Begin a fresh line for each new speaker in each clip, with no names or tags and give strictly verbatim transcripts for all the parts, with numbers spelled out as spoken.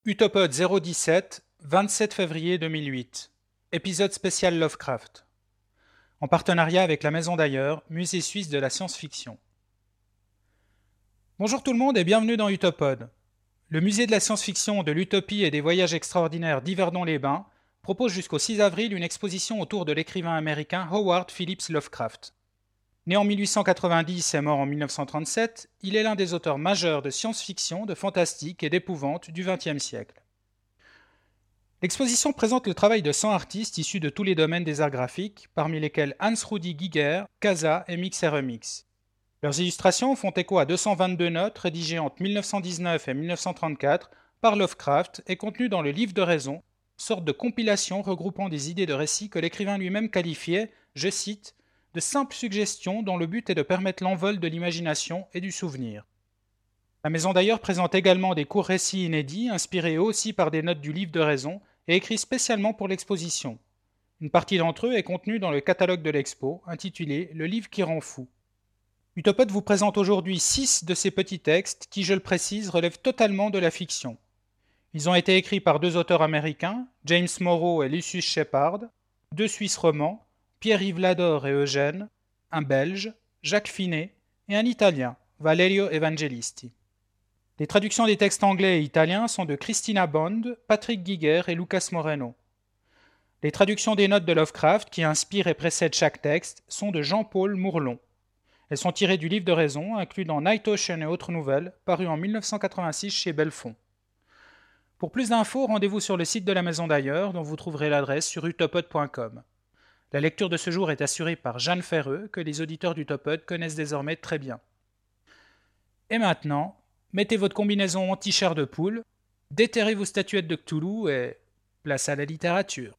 Utopode zéro dix-sept, vingt-sept février deux mille huit. Épisode spécial Lovecraft. En partenariat avec la Maison d'Ailleurs, musée suisse de la science-fiction. Bonjour tout le monde et bienvenue dans Utopode. Le musée de la science-fiction, de l'utopie et des voyages extraordinaires d'Yverdon-les-Bains propose jusqu'au six avril une exposition autour de l'écrivain américain Howard Phillips Lovecraft. Né en mille huit cent quatre-vingt-dix et mort en mille neuf cent trente-sept, il est l'un des auteurs majeurs de science-fiction, de fantastique et d'épouvante du vingtième siècle. L'exposition présente le travail de cent artistes issus de tous les domaines des arts graphiques, parmi lesquels Hans Rudi Giger, Casa et Mix et Remix. Leurs illustrations font écho à deux cent vingt-deux notes rédigées entre mille neuf cent dix-neuf et mille neuf cent trente-quatre par Lovecraft et contenues dans le Livre de raison, sorte de compilation regroupant des idées de récits que l'écrivain lui-même qualifiait, je cite, de simples suggestions dont le but est de permettre l'envol de l'imagination et du souvenir. La Maison d'Ailleurs présente également des courts récits inédits, inspirés eux aussi par des notes du Livre de raison et écrits spécialement pour l'exposition. Une partie d'entre eux est contenue dans le catalogue de l'expo, intitulé « Le livre qui rend fou ». Utopode vous présente aujourd'hui six de ces petits textes qui, je le précise, relèvent totalement de la fiction. Ils ont été écrits par deux auteurs américains, James Morrow et Lucius Shepard, deux Suisses romans, Pierre-Yves Lador et Eugène, un Belge, Jacques Finet, et un Italien, Valerio Evangelisti. Les traductions des textes anglais et italiens sont de Christina Bond, Patrick Giger et Lucas Moreno. Les traductions des notes de Lovecraft, qui inspirent et précèdent chaque texte, sont de Jean-Paul Mourlon. Elles sont tirées du Livre de raison, inclus dans Night Ocean et autres nouvelles, paru en mille neuf cent quatre-vingt-six chez Belfond. Pour plus d'infos, rendez-vous sur le site de la Maison d'Ailleurs, dont vous trouverez l'adresse sur utopode point com. La lecture de ce jour est assurée par Jeanne Ferreux, que les auditeurs d'Utopode connaissent désormais très bien. Et maintenant, mettez votre combinaison anti-chair de poule, déterrez vos statuettes de Cthulhu et place à la littérature.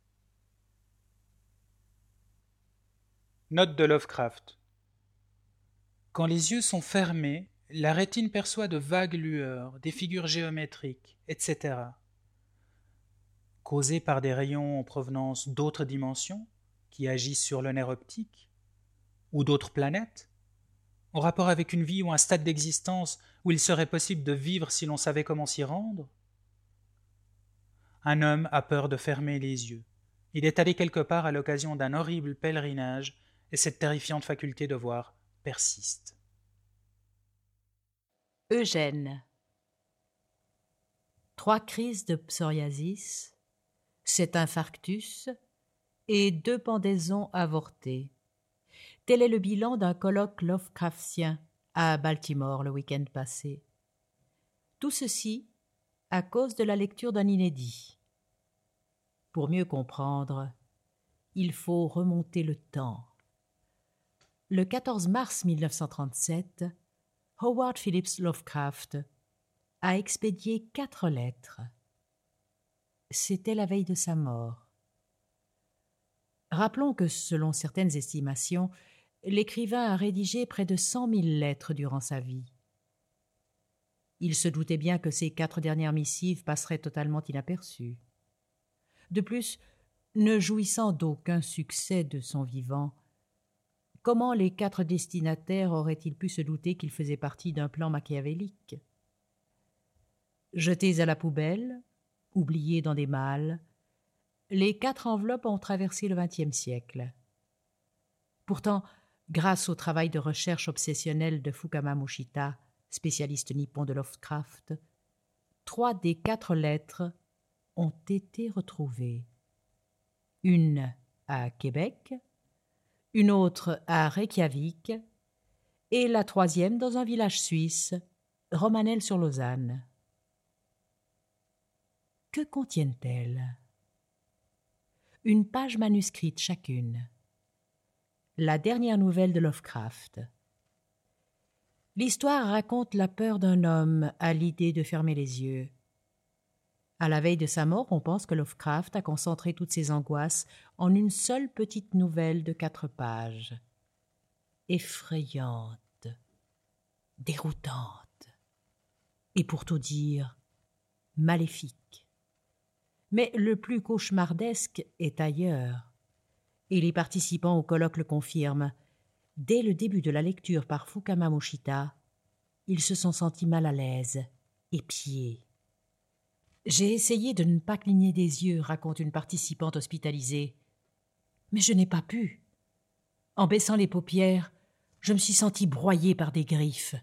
Note de Lovecraft. Quand les yeux sont fermés, la rétine perçoit de vagues lueurs, des figures géométriques, et cetera. Causées par des rayons en provenance d'autres dimensions, qui agissent sur le nerf optique, ou d'autres planètes, en rapport avec une vie ou un stade d'existence où il serait possible de vivre si l'on savait comment s'y rendre. Un homme a peur de fermer les yeux. Il est allé quelque part à l'occasion d'un horrible pèlerinage, et cette terrifiante faculté de voir persiste.
Eugène. Trois crises de psoriasis, sept infarctus et deux pendaisons avortées. Tel est le bilan d'un colloque Lovecraftien à Baltimore le week-end passé. Tout ceci à cause de la lecture d'un inédit. Pour mieux comprendre, il faut remonter le temps. Le quatorze mars mille neuf cent trente-sept, Howard Phillips Lovecraft a expédié quatre lettres. C'était la veille de sa mort. Rappelons que, selon certaines estimations, l'écrivain a rédigé près de cent mille lettres durant sa vie. Il se doutait bien que ces quatre dernières missives passeraient totalement inaperçues. De plus, ne jouissant d'aucun succès de son vivant, comment les quatre destinataires auraient-ils pu se douter qu'il faisait partie d'un plan machiavélique? Jetés à la poubelle, oubliés dans des malles, les quatre enveloppes ont traversé le vingtième siècle. Pourtant, grâce au travail de recherche obsessionnel de Fukama Mushita, spécialiste nippon de Lovecraft, trois des quatre lettres ont été retrouvées. Une à Québec, une autre à Reykjavik et la troisième dans un village suisse, Romanel-sur-Lausanne. Que contiennent-elles? Une page manuscrite chacune. La dernière nouvelle de Lovecraft. L'histoire raconte la peur d'un homme à l'idée de fermer les yeux. À la veille de sa mort, on pense que Lovecraft a concentré toutes ses angoisses en une seule petite nouvelle de quatre pages. Effrayante, déroutante, et pour tout dire, maléfique. Mais le plus cauchemardesque est ailleurs, et les participants au colloque le confirment. Dès le début de la lecture par Fukama Mushita, ils se sont sentis mal à l'aise, épiés. J'ai essayé de ne pas cligner des yeux, raconte une participante hospitalisée. Mais je n'ai pas pu. En baissant les paupières, je me suis sentie broyée par des griffes.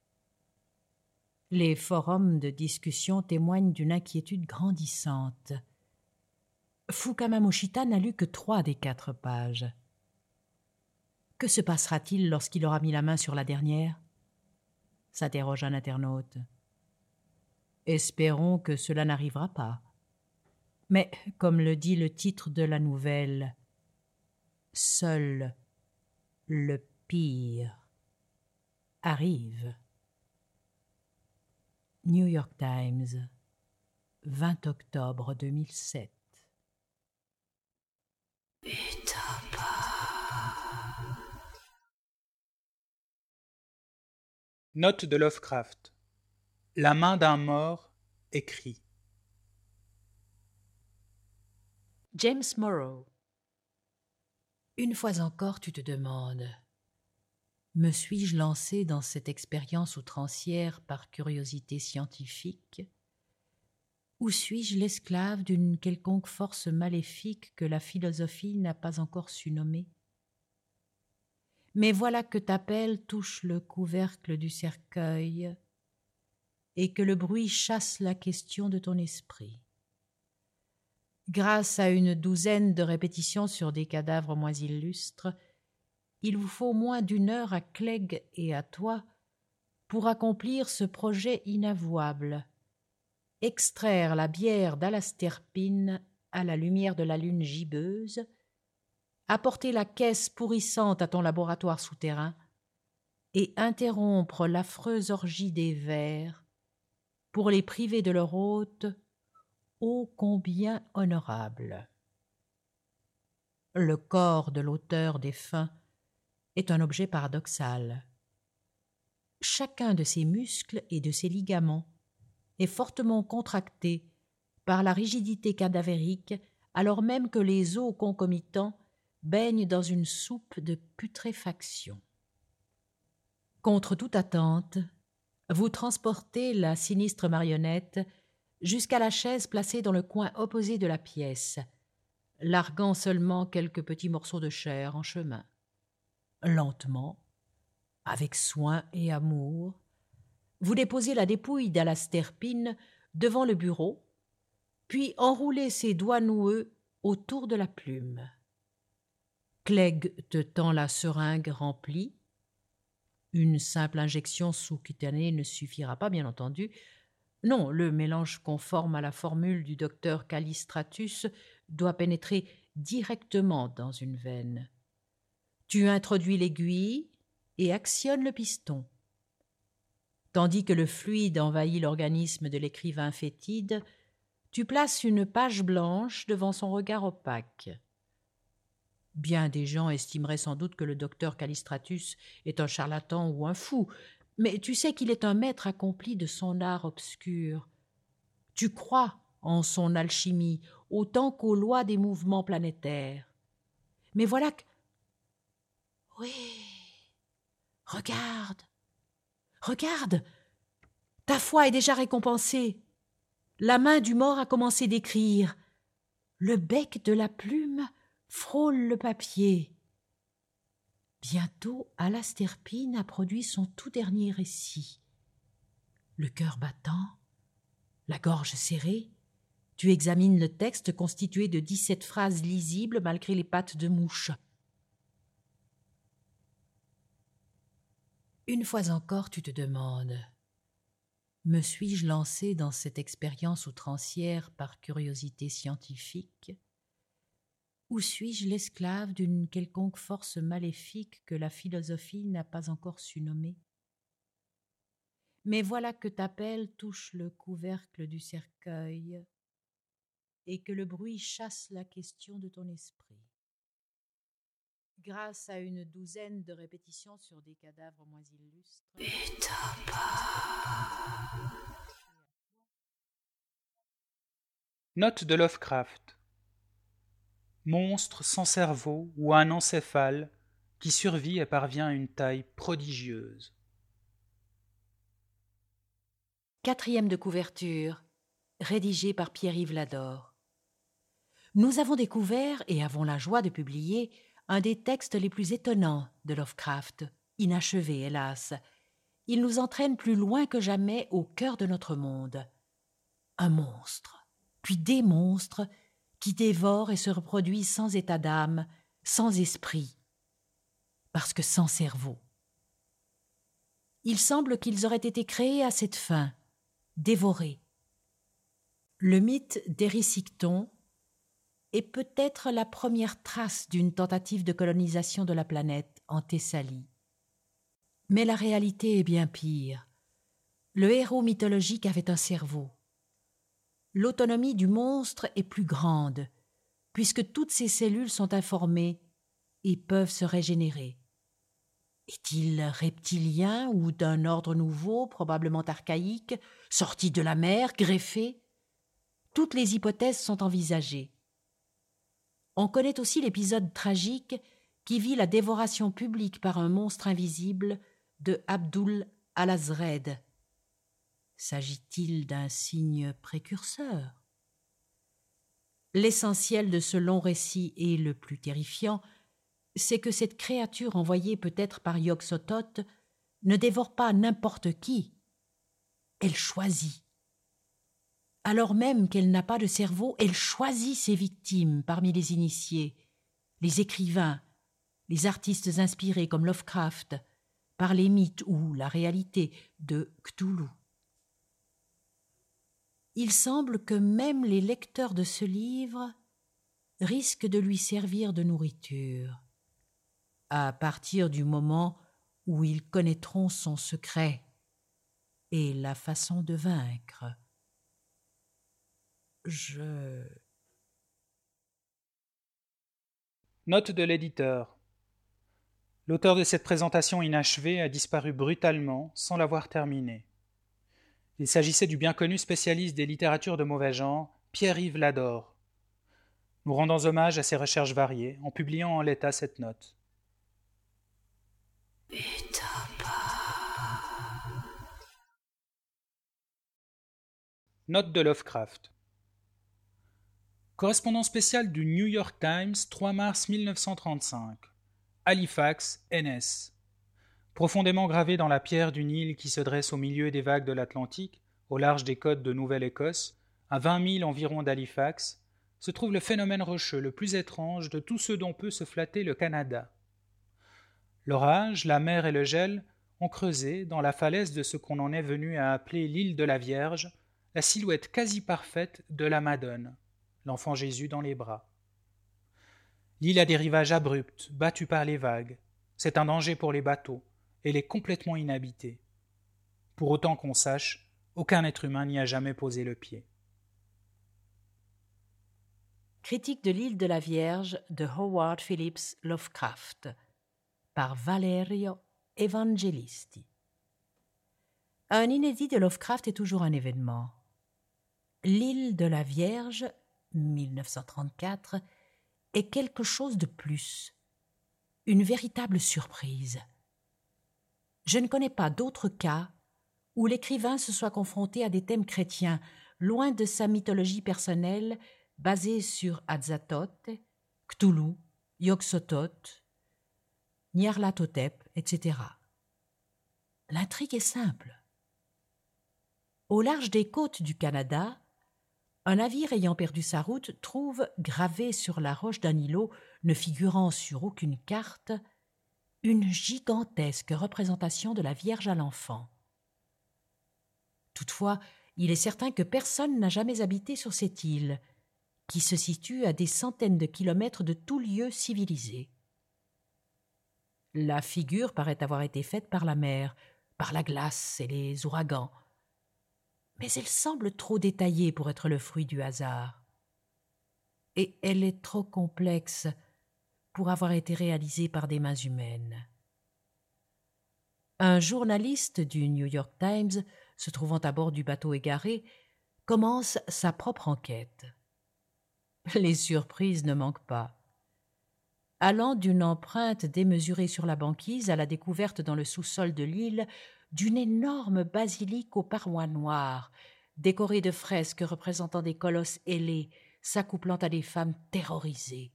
Les forums de discussion témoignent d'une inquiétude grandissante. Fukama Moshita n'a lu que trois des quatre pages. Que se passera-t-il lorsqu'il aura mis la main sur la dernière ? S'interroge un internaute. Espérons que cela n'arrivera pas. Mais, comme le dit le titre de la nouvelle, seul le pire arrive. New York Times, vingt octobre deux mille sept.
Note de Lovecraft. La main d'un mort écrit.
James Morrow. Une fois encore, tu te demandes, me suis-je lancé dans cette expérience outrancière par curiosité scientifique, ou suis-je l'esclave d'une quelconque force maléfique que la philosophie n'a pas encore su nommer ? Mais voilà que ta pelle touche le couvercle du cercueil et que le bruit chasse la question de ton esprit. Grâce à une douzaine de répétitions sur des cadavres moins illustres, il vous faut moins d'une heure à Clegg et à toi pour accomplir ce projet inavouable, extraire la bière d'Alastair Pym à la lumière de la lune gibbeuse, apporter la caisse pourrissante à ton laboratoire souterrain et interrompre l'affreuse orgie des vers pour les priver de leur hôte ô combien honorable. Le corps de l'auteur défunt est un objet paradoxal. Chacun de ses muscles et de ses ligaments est fortement contracté par la rigidité cadavérique, alors même que les os concomitants baignent dans une soupe de putréfaction. Contre toute attente, vous transportez la sinistre marionnette jusqu'à la chaise placée dans le coin opposé de la pièce, larguant seulement quelques petits morceaux de chair en chemin. Lentement, avec soin et amour, vous déposez la dépouille d'Alastair Pym devant le bureau, puis enroulez ses doigts noueux autour de la plume. Clegg te tend la seringue remplie. Une simple injection sous-cutanée ne suffira pas, bien entendu. Non, le mélange conforme à la formule du docteur Callistratus doit pénétrer directement dans une veine. Tu introduis l'aiguille et actionnes le piston. Tandis que le fluide envahit l'organisme de l'écrivain fétide, tu places une page blanche devant son regard opaque. Bien des gens estimeraient sans doute que le docteur Callistratus est un charlatan ou un fou, mais tu sais qu'il est un maître accompli de son art obscur. Tu crois en son alchimie autant qu'aux lois des mouvements planétaires. Mais voilà que... Oui, regarde, regarde, ta foi est déjà récompensée. La main du mort a commencé d'écrire. Le bec de la plume frôle le papier. Bientôt, Alastair Pym a produit son tout dernier récit. Le cœur battant, la gorge serrée, tu examines le texte constitué de dix-sept phrases lisibles malgré les pattes de mouche. Une fois encore, tu te demandes, me suis-je lancé dans cette expérience outrancière par curiosité scientifique, ou suis-je l'esclave d'une quelconque force maléfique que la philosophie n'a pas encore su nommer ? Mais voilà que ta pelle touche le couvercle du cercueil et que le bruit chasse la question de ton esprit. Grâce à une douzaine de répétitions sur des cadavres moins illustres...
Note de Lovecraft. Monstre sans cerveau ou un encéphale qui survit et parvient à une taille prodigieuse.
Quatrième de couverture. rédigé par Pierre-Yves Lador. Nous avons découvert et avons la joie de publier un des textes les plus étonnants de Lovecraft, inachevé hélas. Il nous entraîne plus loin que jamais au cœur de notre monde. Un monstre, puis des monstres qui dévorent et se reproduisent sans état d'âme, sans esprit, parce que sans cerveau. Il semble qu'ils auraient été créés à cette fin, dévorés. Le mythe d'Érysicton est peut-être la première trace d'une tentative de colonisation de la planète en Thessalie. Mais la réalité est bien pire. Le héros mythologique avait un cerveau. L'autonomie du monstre est plus grande, puisque toutes ses cellules sont informées et peuvent se régénérer. Est-il reptilien ou d'un ordre nouveau, probablement archaïque, sorti de la mer, greffé? Toutes les hypothèses sont envisagées. On connaît aussi l'épisode tragique qui vit la dévoration publique par un monstre invisible de Abdul al-Azred. S'agit-il d'un signe précurseur? L'essentiel de ce long récit et le plus terrifiant, c'est que cette créature envoyée peut-être par Yog-Sothoth ne dévore pas n'importe qui. Elle choisit. Alors même qu'elle n'a pas de cerveau, elle choisit ses victimes parmi les initiés, les écrivains, les artistes inspirés comme Lovecraft, par les mythes ou la réalité de Cthulhu. Il semble que même les lecteurs de ce livre risquent de lui servir de nourriture, à partir du moment où ils connaîtront son secret et la façon de vaincre. Je...
Note de l'éditeur. L'auteur de cette présentation inachevée a disparu brutalement sans l'avoir terminée. Il s'agissait du bien connu spécialiste des littératures de mauvais genre, Pierre-Yves Lador. Nous rendons hommage à ses recherches variées en publiant en l'état cette note. Note de Lovecraft. Correspondant spécial du New York Times, trois mars mille neuf cent trente-cinq. Halifax, N S. Profondément gravé dans la pierre d'une île qui se dresse au milieu des vagues de l'Atlantique, au large des côtes de Nouvelle-Écosse, à vingt milles environ d'Halifax, se trouve le phénomène rocheux le plus étrange de tous ceux dont peut se flatter le Canada. L'orage, la mer et le gel ont creusé, dans la falaise de ce qu'on en est venu à appeler l'île de la Vierge, la silhouette quasi parfaite de la Madone, l'enfant Jésus dans les bras. L'île a des rivages abrupts, battus par les vagues. C'est un danger pour les bateaux. Elle est complètement inhabitée. Pour autant qu'on sache, aucun être humain n'y a jamais posé le pied.
Critique de l'île de la Vierge de Howard Phillips Lovecraft par Valerio Evangelisti. Un inédit de Lovecraft est toujours un événement. L'île de la Vierge, mille neuf cent trente-quatre, est quelque chose de plus, une véritable surprise. Je ne connais pas d'autre cas où l'écrivain se soit confronté à des thèmes chrétiens, loin de sa mythologie personnelle basée sur Azathoth, Cthulhu, Yog-Sothoth, Nyarlathotep, et cetera. L'intrigue est simple. Au large des côtes du Canada, un navire ayant perdu sa route trouve, gravé sur la roche d'un îlot ne figurant sur aucune carte, une gigantesque représentation de la Vierge à l'enfant. Toutefois, il est certain que personne n'a jamais habité sur cette île, qui se situe à des centaines de kilomètres de tout lieu civilisé. La figure paraît avoir été faite par la mer, par la glace et les ouragans, mais elle semble trop détaillée pour être le fruit du hasard. Et elle est trop complexe pour avoir été réalisée par des mains humaines. Un journaliste du New York Times, se trouvant à bord du bateau égaré, commence sa propre enquête. Les surprises ne manquent pas. Allant d'une empreinte démesurée sur la banquise à la découverte dans le sous-sol de l'île d'une énorme basilique aux parois noires, décorés de fresques représentant des colosses ailés s'accouplant à des femmes terrorisées.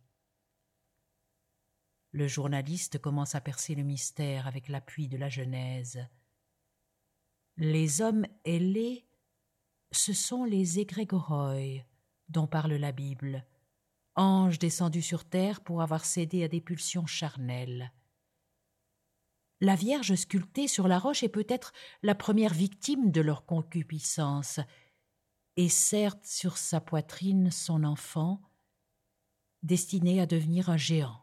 Le journaliste commence à percer le mystère avec l'appui de la Genèse. Les hommes ailés, ce sont les égrégoroi dont parle la Bible, anges descendus sur terre pour avoir cédé à des pulsions charnelles. La Vierge sculptée sur la roche est peut-être la première victime de leur concupiscence, et certes sur sa poitrine son enfant, destiné à devenir un géant.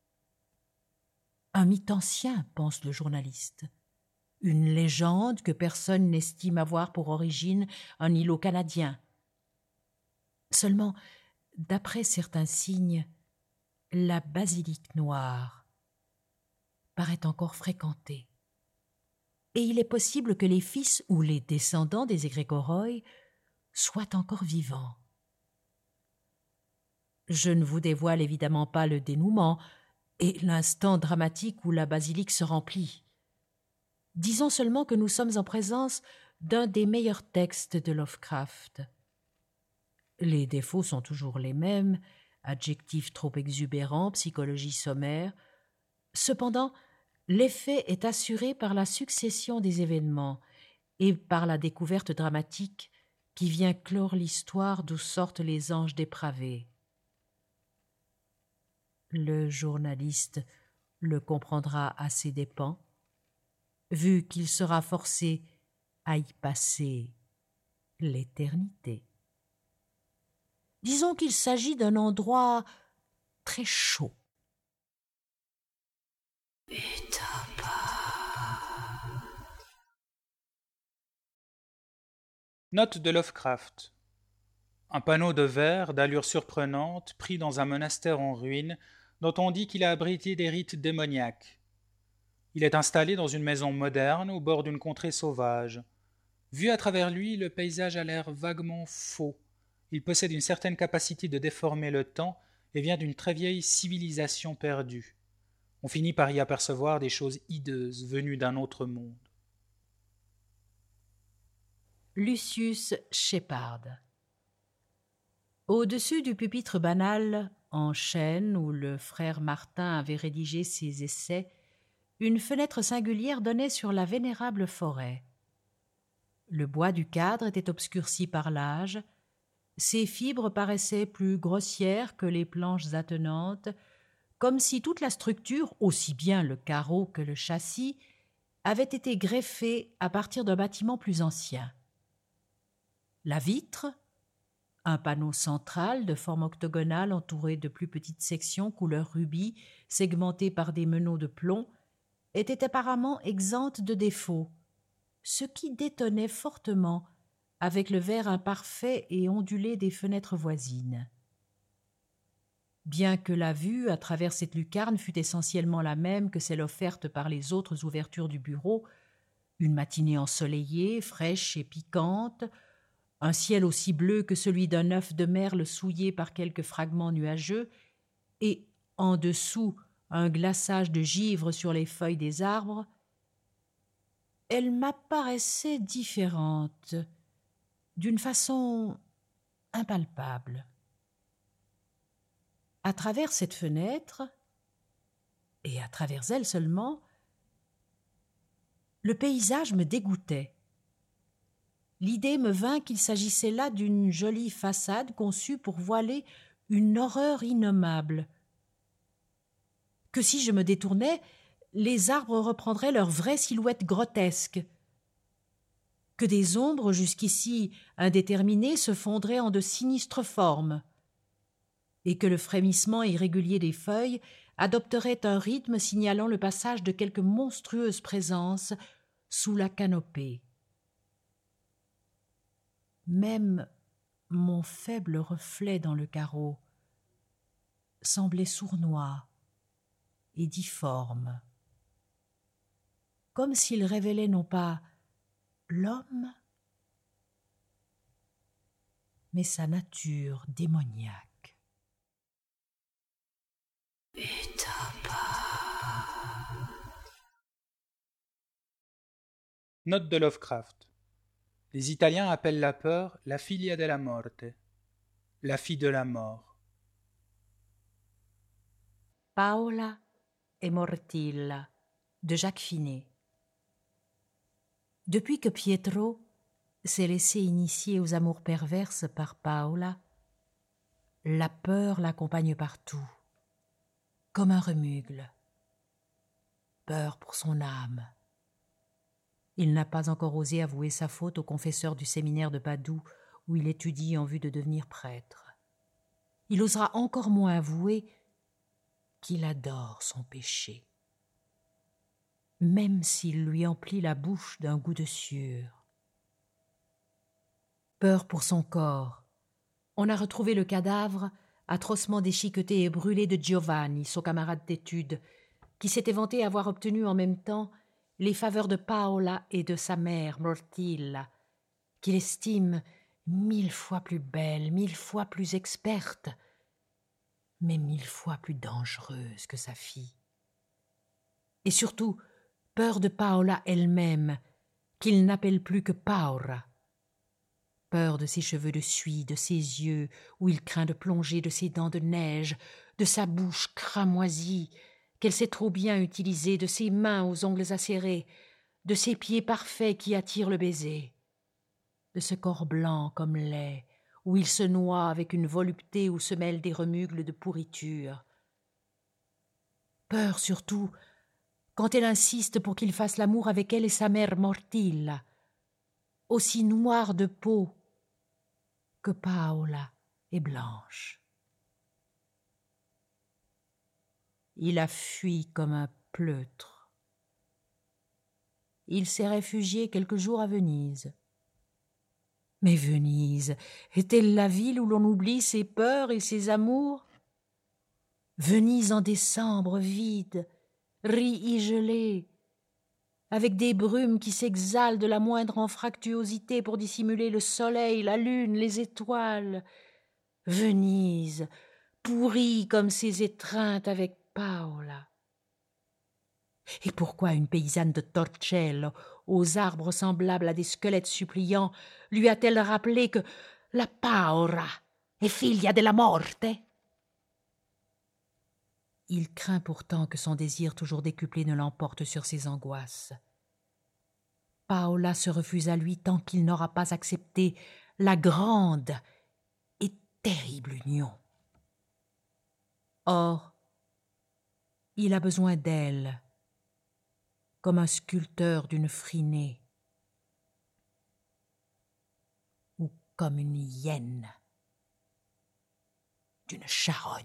Un mythe ancien, pense le journaliste, une légende que personne n'estime avoir pour origine un îlot canadien. Seulement, d'après certains signes, la basilique noire paraît encore fréquentée. Et il est possible que les fils ou les descendants des égrégoroi soient encore vivants. Je ne vous dévoile évidemment pas le dénouement et l'instant dramatique où la basilique se remplit. Disons seulement que nous sommes en présence d'un des meilleurs textes de Lovecraft. Les défauts sont toujours les mêmes, adjectifs trop exubérants, psychologie sommaire. Cependant, l'effet est assuré par la succession des événements et par la découverte dramatique qui vient clore l'histoire d'où sortent les anges dépravés. Le journaliste le comprendra à ses dépens, vu qu'il sera forcé à y passer l'éternité. Disons qu'il s'agit d'un endroit très chaud.
Note de Lovecraft. Un panneau de verre d'allure surprenante pris dans un monastère en ruine dont on dit qu'il a abrité des rites démoniaques. Il est installé dans une maison moderne au bord d'une contrée sauvage. Vu à travers lui, le paysage a l'air vaguement faux. Il possède une certaine capacité de déformer le temps et vient d'une très vieille civilisation perdue. On finit par y apercevoir des choses hideuses venues d'un autre monde.
Lucius Shepard. Au-dessus du pupitre banal, en chêne, où le frère Martin avait rédigé ses essais, une fenêtre singulière donnait sur la vénérable forêt. Le bois du cadre était obscurci par l'âge, ses fibres paraissaient plus grossières que les planches attenantes, comme si toute la structure, aussi bien le carreau que le châssis, avait été greffée à partir d'un bâtiment plus ancien. La vitre, un panneau central de forme octogonale entouré de plus petites sections couleur rubis segmentées par des meneaux de plomb, était apparemment exempte de défauts, ce qui détonnait fortement avec le verre imparfait et ondulé des fenêtres voisines. Bien que la vue à travers cette lucarne fût essentiellement la même que celle offerte par les autres ouvertures du bureau, une matinée ensoleillée, fraîche et piquante, un ciel aussi bleu que celui d'un œuf de merle souillé par quelques fragments nuageux, et, en dessous, un glaçage de givre sur les feuilles des arbres, elle m'apparaissait différente, d'une façon impalpable. À travers cette fenêtre, et à travers elle seulement, le paysage me dégoûtait. L'idée me vint qu'il s'agissait là d'une jolie façade conçue pour voiler une horreur innommable, que si je me détournais, les arbres reprendraient leur vraie silhouette grotesque, que des ombres jusqu'ici indéterminées se fondraient en de sinistres formes, et que le frémissement irrégulier des feuilles adopterait un rythme signalant le passage de quelque monstrueuse présence sous la canopée. Même mon faible reflet dans le carreau semblait sournois et difforme, comme s'il révélait non pas l'homme, mais sa nature démoniaque.
Note de Lovecraft. Les Italiens appellent la peur la figlia della morte, la fille de la mort.
Paola et Mortilla de Jacques Finet. Depuis que Pietro s'est laissé initier aux amours perverses par Paola, la peur l'accompagne partout, comme un remugle. Peur pour son âme. Il n'a pas encore osé avouer sa faute au confesseur du séminaire de Padoue où il étudie en vue de devenir prêtre. Il osera encore moins avouer qu'il adore son péché, même s'il lui emplit la bouche d'un goût de sueur. Peur pour son corps. On a retrouvé le cadavre atrocement déchiqueté et brûlé de Giovanni, son camarade d'études, qui s'était vanté avoir obtenu en même temps les faveurs de Paola et de sa mère, Mortilla, qu'il estime mille fois plus belle, mille fois plus experte, mais mille fois plus dangereuse que sa fille. Et surtout, peur de Paola elle-même, qu'il n'appelle plus que Paura. Peur de ses cheveux de suie, de ses yeux, où il craint de plonger, de ses dents de neige, de sa bouche cramoisie, qu'elle sait trop bien utiliser, de ses mains aux ongles acérés, de ses pieds parfaits qui attirent le baiser, de ce corps blanc comme lait, où il se noie avec une volupté où se mêlent des remugles de pourriture. Peur surtout quand elle insiste pour qu'il fasse l'amour avec elle et sa mère Mortilla, aussi noire de peau que Paola est blanche. Il a fui comme un pleutre. Il s'est réfugié quelques jours à Venise. Mais Venise est-elle la ville où l'on oublie ses peurs et ses amours? Venise en décembre, vide, riz-gelée, avec des brumes qui s'exhalent de la moindre anfractuosité pour dissimuler le soleil, la lune, les étoiles. Venise, pourrie comme ses étreintes avec Paola. Et pourquoi une paysanne de Torcello, aux arbres semblables à des squelettes suppliants, lui a-t-elle rappelé que la Paura est figlia della morte? Il craint pourtant que son désir toujours décuplé ne l'emporte sur ses angoisses. Paola se refuse à lui tant qu'il n'aura pas accepté la grande et terrible union. Or, il a besoin d'elle, comme un sculpteur d'une frinée, ou comme une hyène d'une charogne.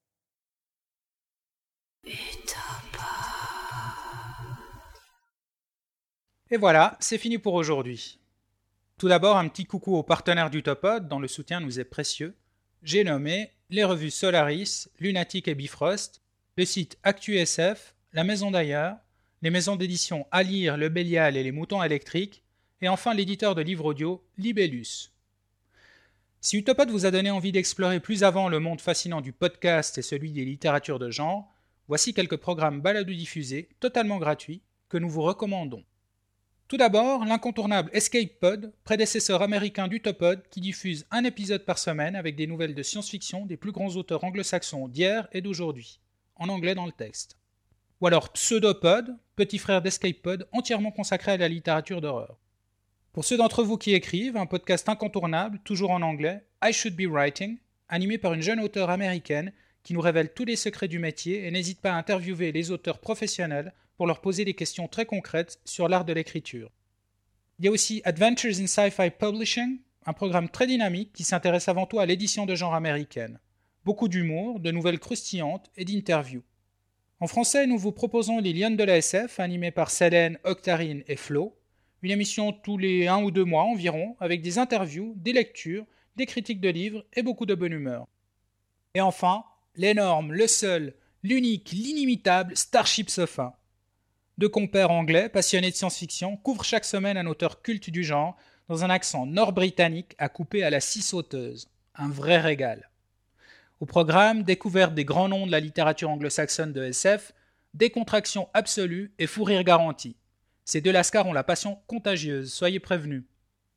Et voilà, c'est fini pour aujourd'hui. Tout d'abord, un petit coucou aux partenaires d'Utopod, dont le soutien nous est précieux. J'ai nommé les revues Solaris, Lunatic et Bifrost, le site ActuSF, la Maison d'ailleurs, les maisons d'édition À lire, Le Bélial et les Moutons électriques, et enfin l'éditeur de livres audio Libellus. Si Utopod vous a donné envie d'explorer plus avant le monde fascinant du podcast et celui des littératures de genre, voici quelques programmes balado-diffusés totalement gratuits que nous vous recommandons. Tout d'abord, l'incontournable Escape Pod, prédécesseur américain d'Utopod, qui diffuse un épisode par semaine avec des nouvelles de science-fiction des plus grands auteurs anglo-saxons d'hier et d'aujourd'hui, en anglais dans le texte. Ou alors Pseudopod, petit frère d'Escape Pod, entièrement consacré à la littérature d'horreur. Pour ceux d'entre vous qui écrivent, un podcast incontournable, toujours en anglais, I Should Be Writing, animé par une jeune auteure américaine qui nous révèle tous les secrets du métier et n'hésite pas à interviewer les auteurs professionnels pour leur poser des questions très concrètes sur l'art de l'écriture. Il y a aussi Adventures in Sci-Fi Publishing, un programme très dynamique qui s'intéresse avant tout à l'édition de genre américaine. Beaucoup d'humour, de nouvelles croustillantes et d'interviews. En français, nous vous proposons Les Lionnes de la S F, animées par Célène, Octarine et Flo, une émission tous les un ou deux mois environ, avec des interviews, des lectures, des critiques de livres et beaucoup de bonne humeur. Et enfin, l'énorme, le seul, l'unique, l'inimitable Starship Sofa. Deux compères anglais, passionnés de science-fiction, couvrent chaque semaine un auteur culte du genre, dans un accent nord-britannique à couper à la scie sauteuse. Un vrai régal. Au programme, découverte des grands noms de la littérature anglo-saxonne de S F, décontraction absolue et fou rire garanti. Ces deux lascars ont la passion contagieuse, soyez prévenus.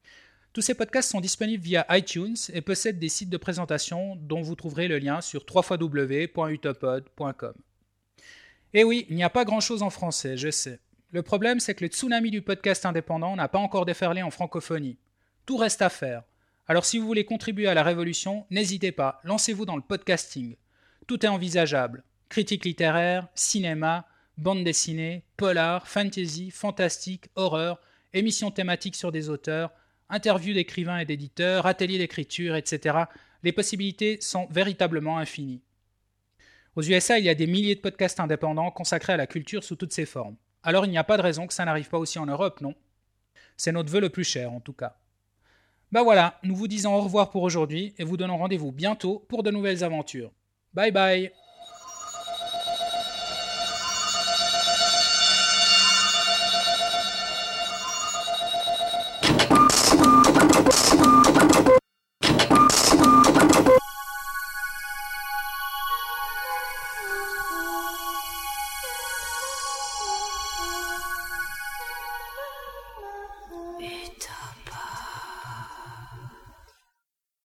Tous ces podcasts sont disponibles via iTunes et possèdent des sites de présentation dont vous trouverez le lien sur w w w point utopod point com. Et oui, il n'y a pas grand-chose en français, je sais. Le problème, c'est que le tsunami du podcast indépendant n'a pas encore déferlé en francophonie. Tout reste à faire. Alors si vous voulez contribuer à la révolution, n'hésitez pas, lancez-vous dans le podcasting. Tout est envisageable. Critique littéraire, cinéma, bande dessinée, polar, fantasy, fantastique, horreur, émissions thématiques sur des auteurs, interviews d'écrivains et d'éditeurs, ateliers d'écriture, et cetera. Les possibilités sont véritablement infinies. Aux U S A, il y a des milliers de podcasts indépendants consacrés à la culture sous toutes ses formes. Alors il n'y a pas de raison que ça n'arrive pas aussi en Europe, non ? C'est notre vœu le plus cher, en tout cas. Bah voilà, nous vous disons au revoir pour aujourd'hui et vous donnons rendez-vous bientôt pour de nouvelles aventures. Bye bye !